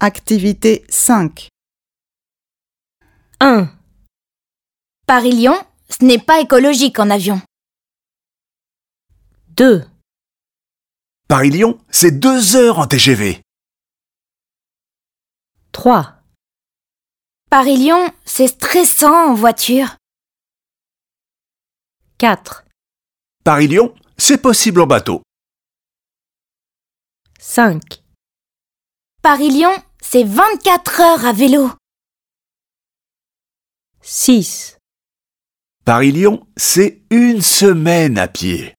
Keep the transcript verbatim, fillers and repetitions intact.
Activité cinq. un. Paris-Lyon, ce n'est pas écologique en avion. deux. Paris-Lyon, c'est deux heures en T G V. trois. Paris-Lyon, c'est stressant en voiture. quatre. Paris-Lyon, c'est possible en bateau. cinq. Paris-Lyon, c'est vingt-quatre heures à vélo. six. Paris-Lyon, c'est une semaine à pied.